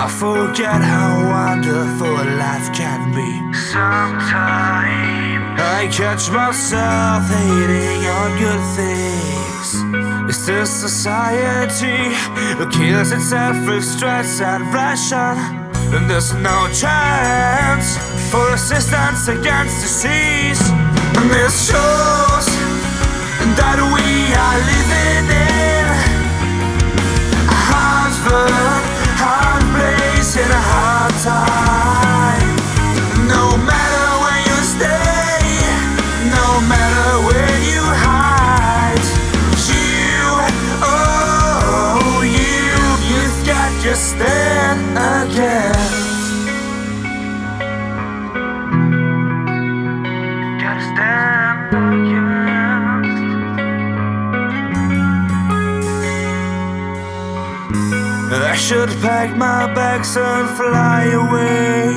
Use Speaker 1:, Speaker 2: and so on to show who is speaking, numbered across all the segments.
Speaker 1: I forget how wonderful life can be. Sometimes I catch myself hating on good things. It's this society that kills itself with stress and pressure, and there's no chance for resistance against disease. And this shows that we are living in a hard world, hard place in a hard time. No matter where you stay, no matter where you hide, you've got to stand again. Gotta stand against. I should pack my bags and fly away,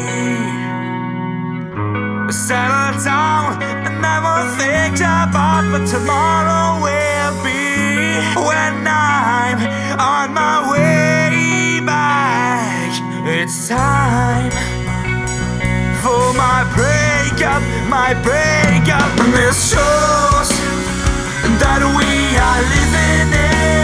Speaker 1: settle down and never think about what tomorrow will be. When I'm on my way back, it's time for my breakup, my breakup. And this shows that we are living in